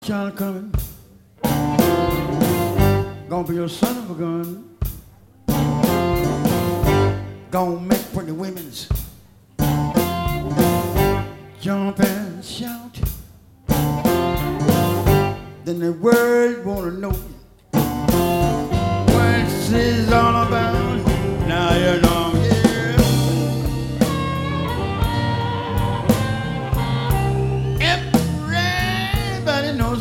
Child coming, gonna be a son of a gun, gonna make pretty women's jump and shout. Then the world wanna know what is all